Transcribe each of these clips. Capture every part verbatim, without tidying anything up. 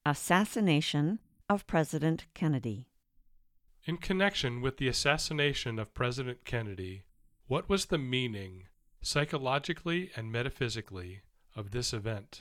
Assassination of President Kennedy. In connection with the assassination of President Kennedy, what was the meaning, psychologically and metaphysically, of this event?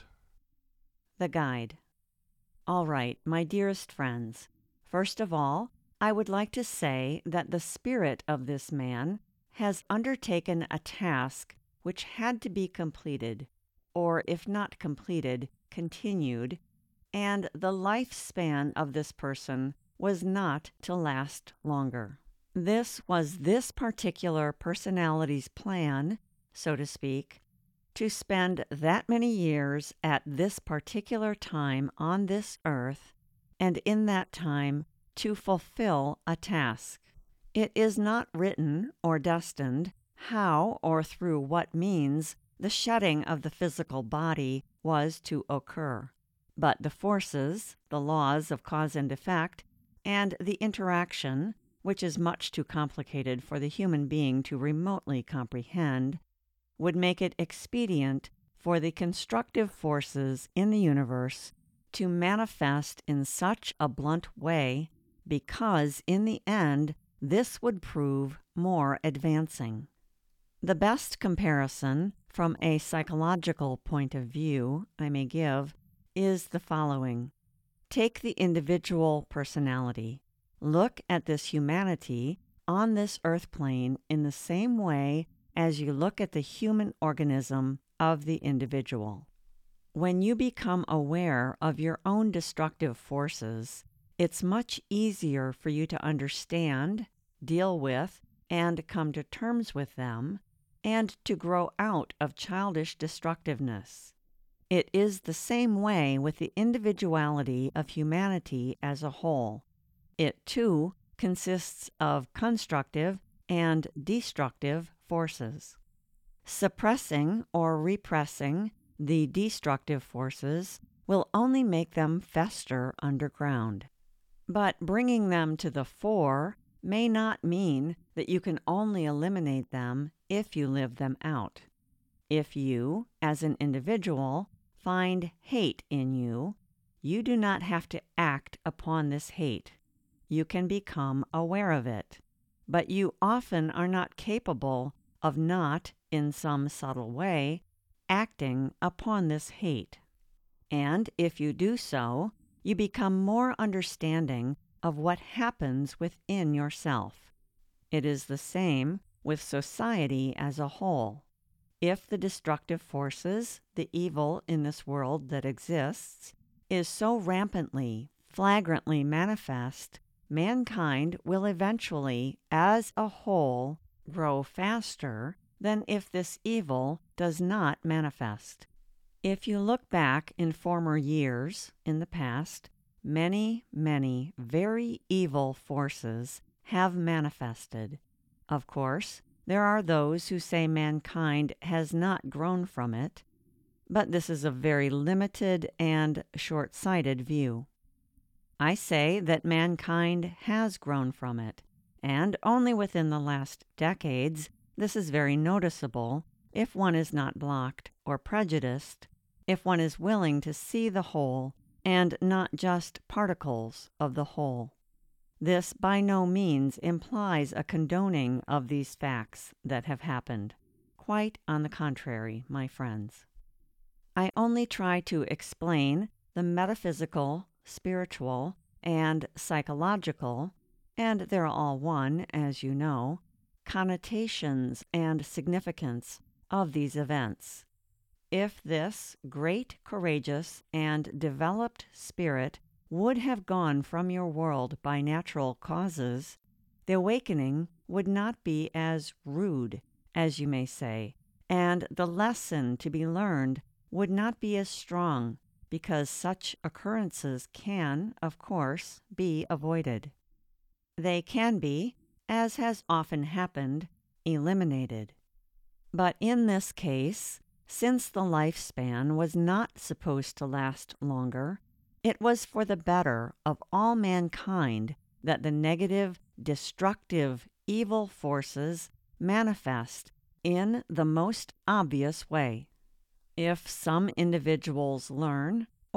The Guide. All right, my dearest friends, first of all, I would like to say that the spirit of this man has undertaken a task which had to be completed, or if not completed, continued, and the lifespan of this person was not to last longer. This was this particular personality's plan, so to speak, to spend that many years at this particular time on this earth, and in that time to fulfill a task. It is not written or destined how or through what means the shedding of the physical body was to occur, but the forces, the laws of cause and effect, and the interaction, which is much too complicated for the human being to remotely comprehend, would make it expedient for the constructive forces in the universe to manifest in such a blunt way, because in the end this would prove more advancing. The best comparison from a psychological point of view I may give is the following. Take the individual personality. Look at this humanity on this earth plane in the same way as you look at the human organism of the individual. When you become aware of your own destructive forces, it's much easier for you to understand, deal with, and come to terms with them, and to grow out of childish destructiveness. It is the same way with the individuality of humanity as a whole. It, too, consists of constructive and destructive forces. Suppressing or repressing the destructive forces will only make them fester underground. But bringing them to the fore may not mean that you can only eliminate them if you live them out. If you, as an individual, find hate in you, you do not have to act upon this hate. You can become aware of it, but you often are not capable of not, in some subtle way, acting upon this hate. And if you do so, you become more understanding of what happens within yourself. It is the same with society as a whole. If the destructive forces, the evil in this world that exists, is so rampantly, flagrantly manifest, mankind will eventually, as a whole, grow faster than if this evil does not manifest. If you look back in former years, in the past, many, many very evil forces have manifested. Of course, there are those who say mankind has not grown from it, but this is a very limited and short-sighted view. I say that mankind has grown from it, and only within the last decades this is very noticeable if one is not blocked or prejudiced, if one is willing to see the whole and not just particles of the whole. This by no means implies a condoning of these facts that have happened. Quite on the contrary, my friends. I only try to explain the metaphysical, spiritual, and psychological, and they're all one, as you know, connotations and significance of these events. If this great, courageous, and developed spirit would have gone from your world by natural causes, the awakening would not be as rude, as you may say, and the lesson to be learned would not be as strong, because such occurrences can, of course, be avoided. They can be, as has often happened, eliminated. But in this case, since the lifespan was not supposed to last longer, it was for the better of all mankind that the negative, destructive, evil forces manifest in the most obvious way. If some individuals learn,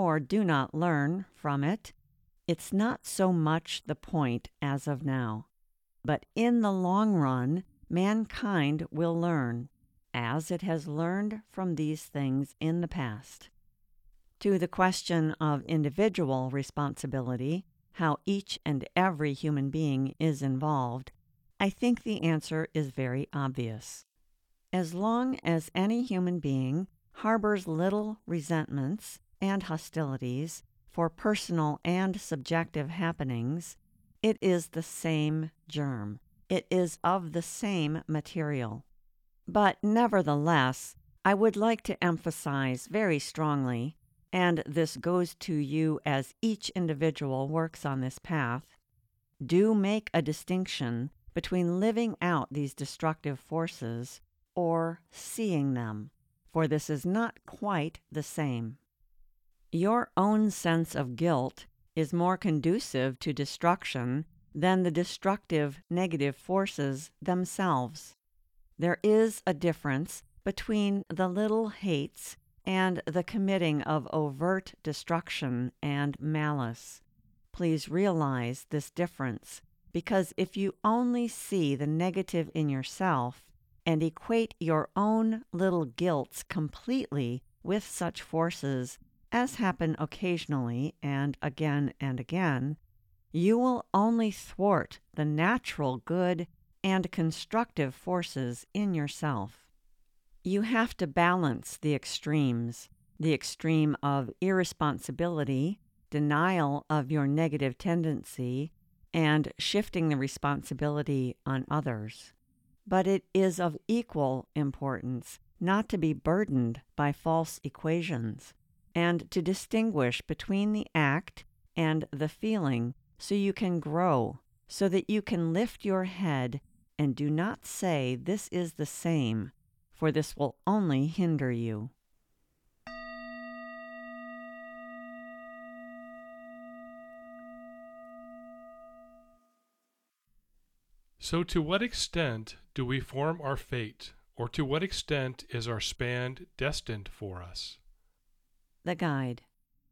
or do not learn from it, it's not so much the point as of now. But in the long run, mankind will learn, as it has learned from these things in the past. To the question of individual responsibility, how each and every human being is involved, I think the answer is very obvious. As long as any human being harbors little resentments and hostilities for personal and subjective happenings, it is the same germ. It is of the same material. But nevertheless, I would like to emphasize very strongly, and this goes to you as each individual works on this path, do make a distinction between living out these destructive forces or seeing them, for this is not quite the same. Your own sense of guilt is more conducive to destruction than the destructive negative forces themselves. There is a difference between the little hates and the committing of overt destruction and malice. Please realize this difference, because if you only see the negative in yourself and equate your own little guilts completely with such forces, as happen occasionally and again and again, you will only thwart the natural good and constructive forces in yourself. You have to balance the extremes, the extreme of irresponsibility, denial of your negative tendency, and shifting the responsibility on others. But it is of equal importance not to be burdened by false equations, and to distinguish between the act and the feeling so you can grow, so that you can lift your head and do not say this is the same, for this will only hinder you. So to what extent do we form our fate, or to what extent is our span destined for us? The Guide.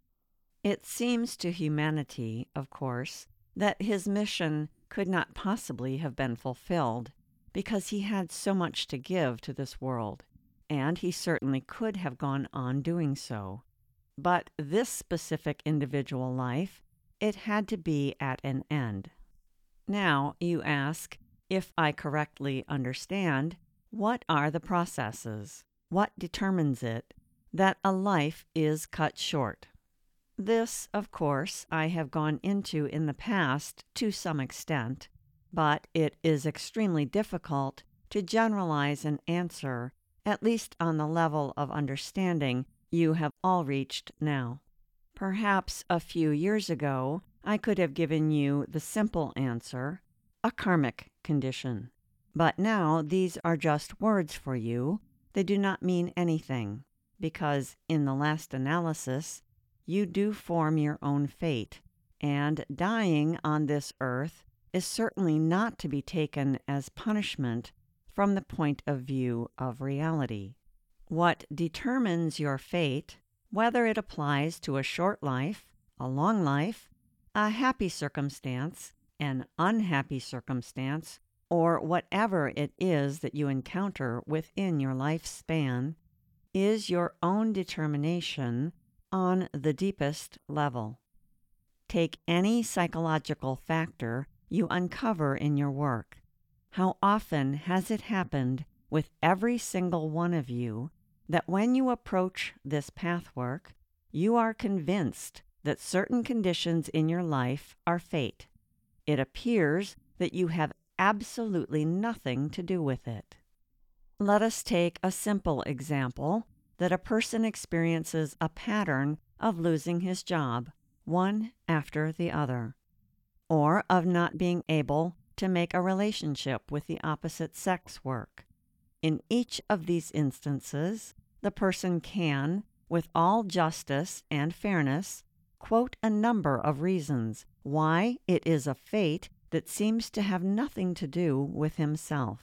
It seems to humanity, of course, that his mission could not possibly have been fulfilled, because he had so much to give to this world, and he certainly could have gone on doing so. But this specific individual life, it had to be at an end. Now, you ask, if I correctly understand, what are the processes? What determines it that a life is cut short? This, of course, I have gone into in the past to some extent, but it is extremely difficult to generalize an answer, at least on the level of understanding you have all reached now. Perhaps a few years ago, I could have given you the simple answer, a karmic condition. But now these are just words for you. They do not mean anything, because in the last analysis, you do form your own fate, and dying on this earth is certainly not to be taken as punishment from the point of view of reality. What determines your fate, whether it applies to a short life, a long life, a happy circumstance, an unhappy circumstance, or whatever it is that you encounter within your lifespan, is your own determination on the deepest level. Take any psychological factor you uncover in your work. How often has it happened with every single one of you that when you approach this pathwork, you are convinced that certain conditions in your life are fate? It appears that you have absolutely nothing to do with it. Let us take a simple example that a person experiences a pattern of losing his job, one after the other, or of not being able to make a relationship with the opposite sex work. In each of these instances, the person can, with all justice and fairness, quote a number of reasons why it is a fate that seems to have nothing to do with himself.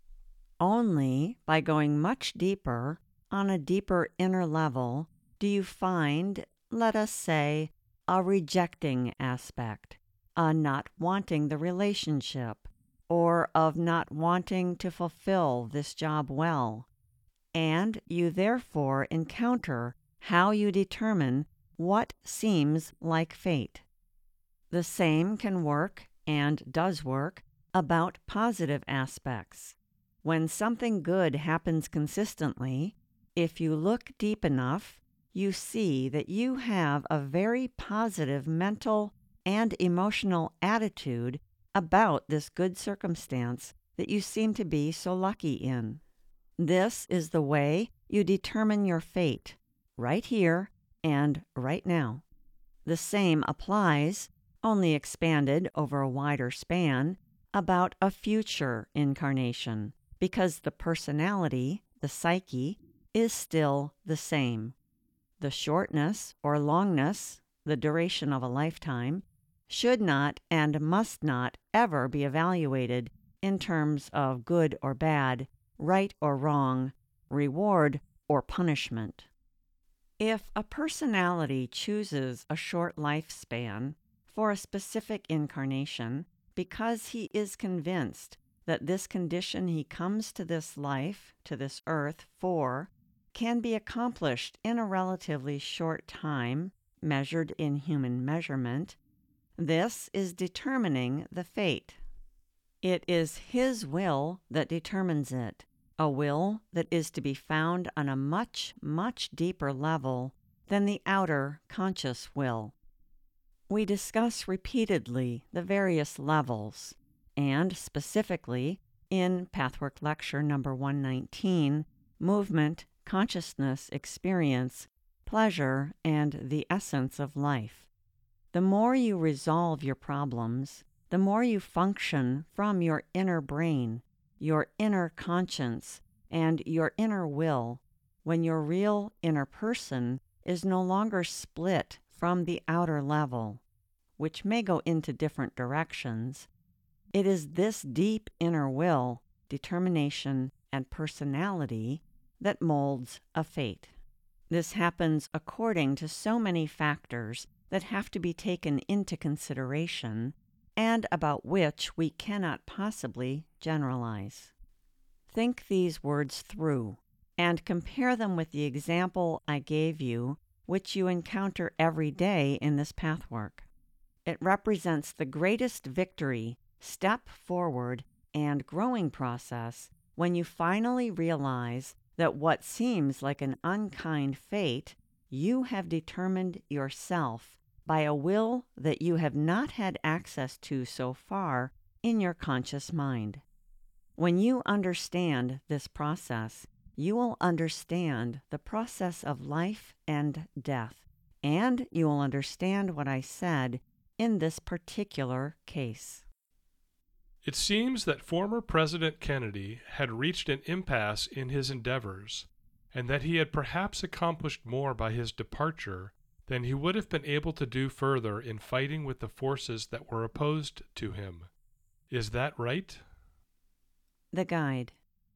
Only by going much deeper, on a deeper inner level, do you find let us say, a rejecting aspect, a not wanting the relationship, or of not wanting to fulfill this job well, and you therefore encounter how you determine what seems like fate. The same can work, and does work, about positive aspects. When something good happens consistently, if you look deep enough, you see that you have a very positive mental and emotional attitude about this good circumstance that you seem to be so lucky in. This is the way you determine your fate, right here and right now. The same applies, only expanded over a wider span, about a future incarnation, because the personality, the psyche, is still the same. The shortness or longness, the duration of a lifetime, should not and must not ever be evaluated in terms of good or bad, right or wrong, reward or punishment. If a personality chooses a short lifespan for a specific incarnation because he is convinced that this condition he comes to this life, to this earth, for, can be accomplished in a relatively short time, measured in human measurement, this is determining the fate. It is his will that determines it, a will that is to be found on a much, much deeper level than the outer conscious will. We discuss repeatedly the various levels, and specifically in Pathwork Lecture number one nineteen, Movement, Consciousness, Experience, Pleasure, and the Essence of Life. The more you resolve your problems, the more you function from your inner brain, your inner conscience, and your inner will, when your real inner person is no longer split from the outer level, which may go into different directions. It is this deep inner will, determination, and personality that molds a fate. This happens according to so many factors that have to be taken into consideration and about which we cannot possibly generalize. Think these words through and compare them with the example I gave you, which you encounter every day in this pathwork. It represents the greatest victory, step forward, and growing process when you finally realize that what seems like an unkind fate, you have determined yourself by a will that you have not had access to so far in your conscious mind. When you understand this process, you will understand the process of life and death, and you will understand what I said in this particular case. It seems that former President Kennedy had reached an impasse in his endeavors, and that he had perhaps accomplished more by his departure than he would have been able to do further in fighting with the forces that were opposed to him. Is that right? The Guide.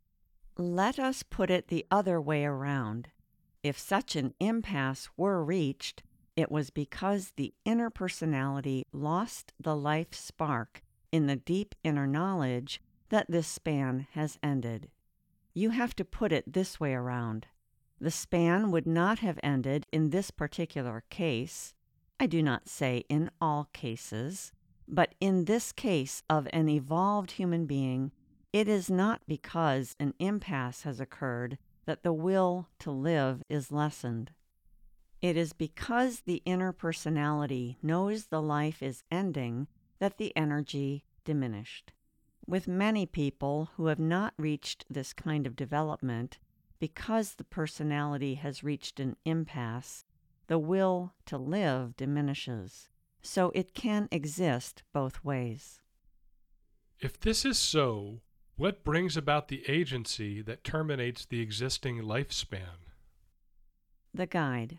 Let us put it the other way around. If such an impasse were reached, it was because the inner personality lost the life spark in the deep inner knowledge that this span has ended. You have to put it this way around. The span would not have ended in this particular case. I do not say in all cases, but in this case of an evolved human being, it is not because an impasse has occurred that the will to live is lessened. It is because the inner personality knows the life is ending that the energy diminished. With many people who have not reached this kind of development, because the personality has reached an impasse, the will to live diminishes, so it can exist both ways. If this is so, what brings about the agency that terminates the existing lifespan? The Guide.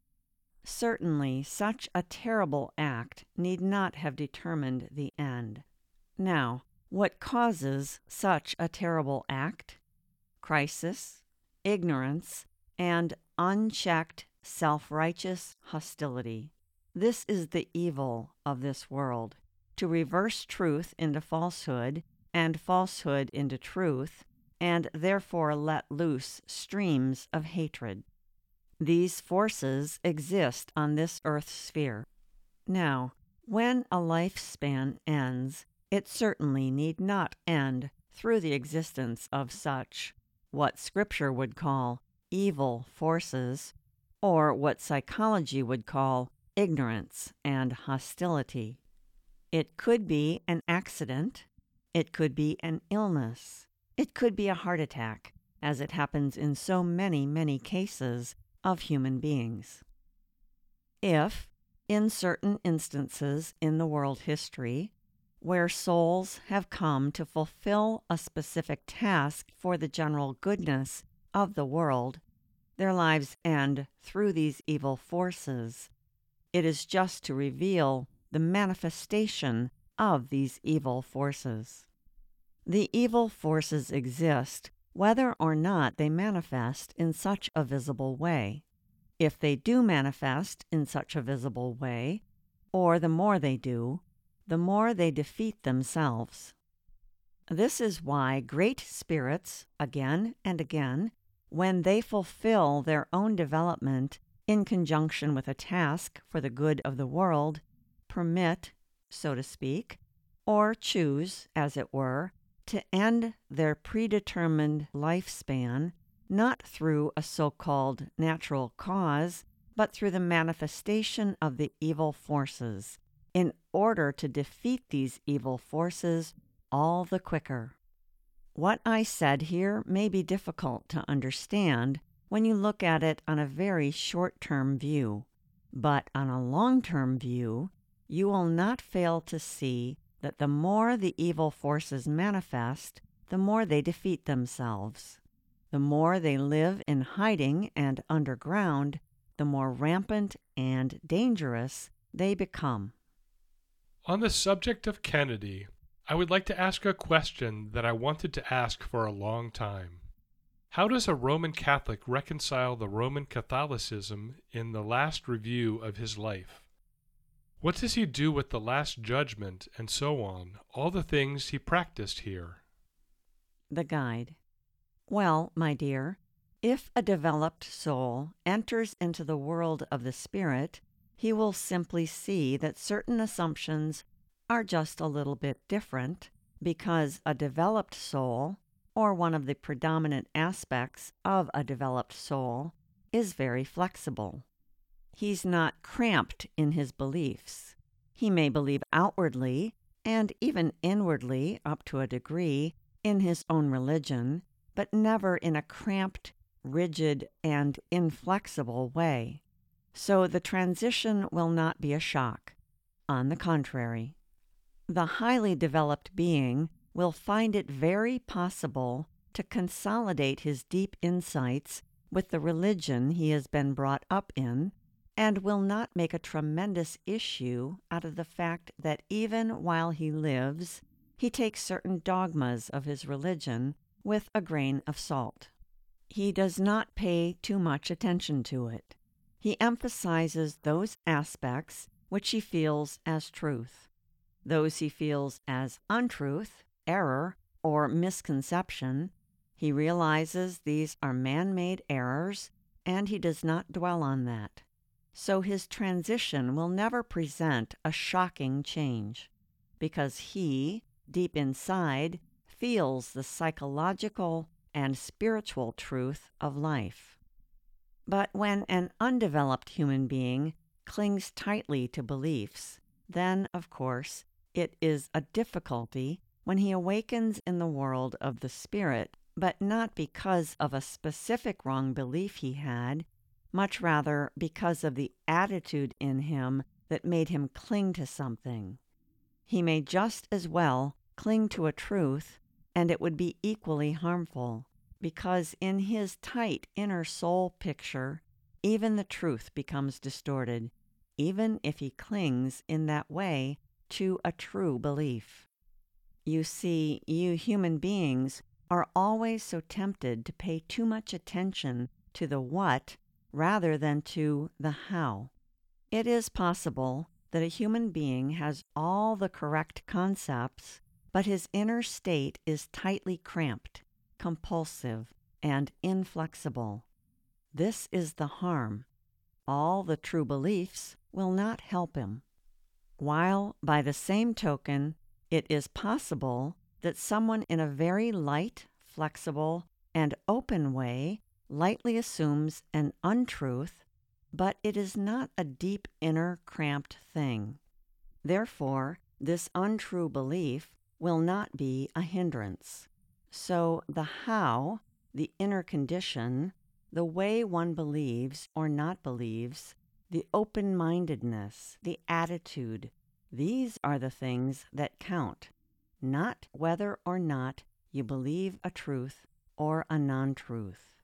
Certainly, such a terrible act need not have determined the end. Now, what causes such a terrible act? Crisis, ignorance, and unchecked self-righteous hostility. This is the evil of this world, to reverse truth into falsehood and falsehood into truth, and therefore let loose streams of hatred. These forces exist on this earth's sphere. Now, when a lifespan ends, it certainly need not end through the existence of such, what Scripture would call evil forces, or what psychology would call ignorance and hostility. It could be an accident, it could be an illness, it could be a heart attack, as it happens in so many, many cases of human beings. If, in certain instances in the world history, where souls have come to fulfill a specific task for the general goodness of the world, their lives end through these evil forces, it is just to reveal the manifestation of these evil forces. The evil forces exist whether or not they manifest in such a visible way. If they do manifest in such a visible way, or the more they do, the more they defeat themselves. This is why great spirits, again and again, when they fulfill their own development in conjunction with a task for the good of the world, permit, so to speak, or choose, as it were, to end their predetermined lifespan not through a so-called natural cause, but through the manifestation of the evil forces, in order to defeat these evil forces all the quicker. What I said here may be difficult to understand when you look at it on a very short-term view, but on a long-term view, you will not fail to see that the more the evil forces manifest, the more they defeat themselves. The more they live in hiding and underground, the more rampant and dangerous they become. On the subject of Kennedy, I would like to ask a question that I wanted to ask for a long time. How does a Roman Catholic reconcile the Roman Catholicism in the last review of his life? What does he do with the Last Judgment and so on, all the things he practiced here? The Guide. Well, my dear, if a developed soul enters into the world of the Spirit, he will simply see that certain assumptions are just a little bit different, because a developed soul, or one of the predominant aspects of a developed soul, is very flexible. He's not cramped in his beliefs. He may believe outwardly, and even inwardly up to a degree, in his own religion, but never in a cramped, rigid, and inflexible way. So the transition will not be a shock. On the contrary, the highly developed being will find it very possible to consolidate his deep insights with the religion he has been brought up in, and will not make a tremendous issue out of the fact that even while he lives, he takes certain dogmas of his religion with a grain of salt. He does not pay too much attention to it. He emphasizes those aspects which he feels as truth. Those he feels as untruth, error, or misconception, he realizes these are man-made errors, and he does not dwell on that. So his transition will never present a shocking change, because he, deep inside, feels the psychological and spiritual truth of life. But when an undeveloped human being clings tightly to beliefs, then, of course, it is a difficulty when he awakens in the world of the Spirit, but not because of a specific wrong belief he had, much rather because of the attitude in him that made him cling to something. He may just as well cling to a truth, and it would be equally harmful, because in his tight inner soul picture, even the truth becomes distorted, even if he clings in that way to a true belief. You see, you human beings are always so tempted to pay too much attention to the what rather than to the how. It is possible that a human being has all the correct concepts, but his inner state is tightly cramped, compulsive, and inflexible. This is the harm. All the true beliefs will not help him. While, by the same token, it is possible that someone in a very light, flexible, and open way lightly assumes an untruth, but it is not a deep inner cramped thing. Therefore, this untrue belief will not be a hindrance. So the how, the inner condition, the way one believes or not believes, the open-mindedness, the attitude, these are the things that count, not whether or not you believe a truth or a non-truth.